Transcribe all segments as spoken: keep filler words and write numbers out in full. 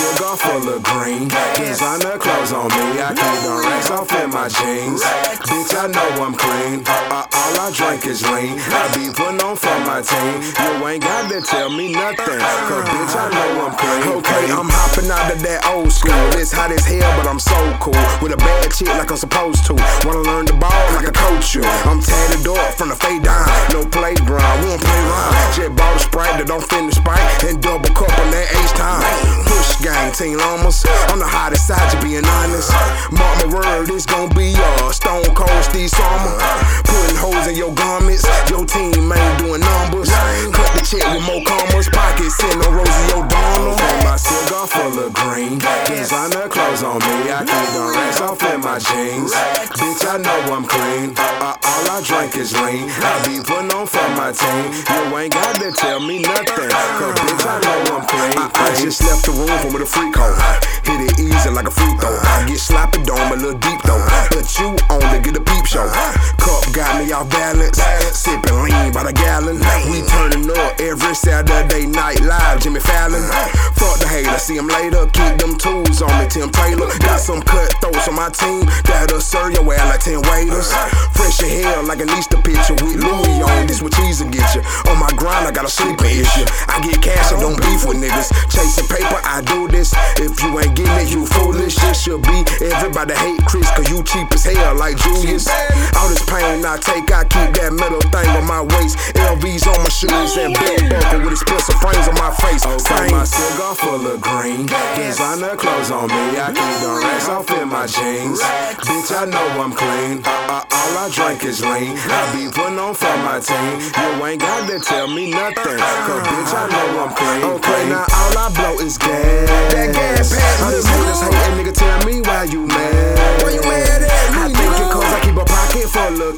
cigar full of green. Designer clothes on me, I keep the racks off in my jeans. Bitch, I know I'm clean, uh, all I drink is lean. I be putting on for my team, you ain't got to tell me nothing, cause bitch, I know I'm clean. Okay, I'm hopping out of that old school. It's hot as hell, but I'm so cool. With a bad chick like I'm supposed to. Wanna learn the ball like a coach you. I'm tatted up from the fade down, no playground, we don't play around. Jet ball the Sprite that don't finish Sprite, and double cup on that H time. Push gang, Team Lamas, on the hottest side, you being honest. Mark my word, it's gon' be uh, Stone Cold Steve Summer. Putting holes in your garments, your team ain't doing numbers. Cut the check with more commas, pockets in no Rosie O'Donnell. My cigar full of green, designer clothes on me, I keep the racks off in my jeans. Bitch, I know I'm clean, uh, all I drink is lean. I be putting on for my team, you ain't got to tell me nothing, cause bitch, I know I'm clean. I, I just left the room from with a free code, hit it easy like a free throw. I get sloppy dome a little deep though, but you only get a peep show. Cup got me off balance, sipping lean by the gallon. We turning up every Saturday night live, Jimmy Fallon. Fuck the hater, see him later, keep them tools on me, Tim Taylor. Got some cutthroats on my team that'll serve your ass like ten waiters. Fresh as hell like an Easter picture with Louis on, this what cheese will get you. On my grind, I got a sleeping issue. I get cash, I don't beef with niggas. Chasing paper, I do this. If you ain't getting it, you foolish. It should be everybody hate Chris, cause you cheap as hell like Julius. All this pain I take, I keep that metal thing on my waist. L V's on my shoes and belt buckle with expensive frames on my face. Okay, my cigar full of green, designer clothes on me, I keep the racks off in my jeans. Bitch, I know I'm clean, uh, uh, all I drink is lean. I be putting on for my team, you ain't got to tell me nothing, cause bitch, I know I'm clean. Okay, now all I blow is gas. That gas pass. All these haters hating, nigga, tell me why you mad. Why you mad at me? I think it cause I keep a pocket full of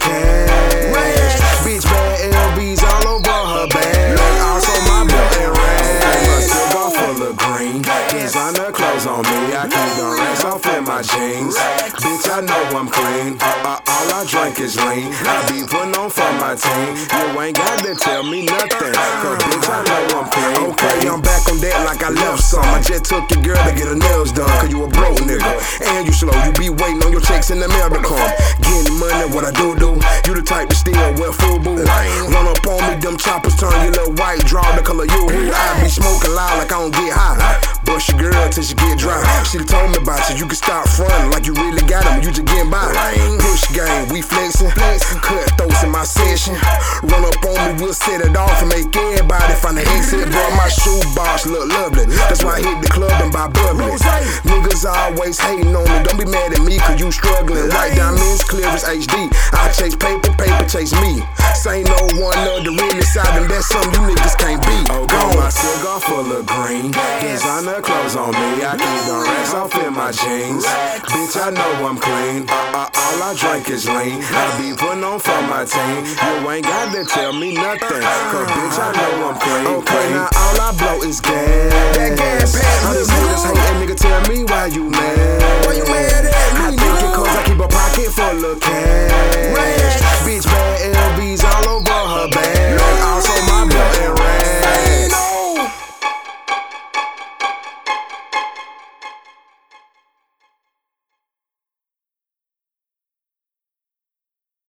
cash. Bitch, bad L B's all over her bag. Also my belt and rags. My cigar full of green, designer clothes on me, I keep the racks off in my jeans. Bitch, I know I'm clean, uh, uh, all I drink is lean. I be putting on for my team, you ain't got to tell me nothing, cause bitch, I know I'm clean. Okay, I'm back on that like I left some. I just took your girl to get her nails done, cause you a broke nigga, and you slow. You be waiting on your checks in the mail to come. Getting money, what I do do. You the type to steal, wear full boo. Run up on me, them choppers turn your little white, draw the color you. I be smoking loud like I don't get high. Bust your girl till she get dry. She told me about you, you can start frontin' like you really got him, you just getting by. Push game, we flexin', cutthroats in my session. Run up on me, we'll set it off and make everybody find the exit. Bro, my shoe box look lovely, that's why I hit the club and buy bubbly. Niggas always hating on me, don't be mad at me cause you struggling. White diamonds, clear as H D. I chase paper, paper chase me. Say no one of the realest side, and that's something you niggas can't beat. Oh, go my cigar full of green, designer clothes on me, I keep the racks off in my jeans. Bitch, I know I'm clean, uh, uh, all I drink is lean. I be putting on for my team, you ain't got to tell me nothing, cause bitch, I know I'm clean. Okay, now all I blow is gas. That gas pass.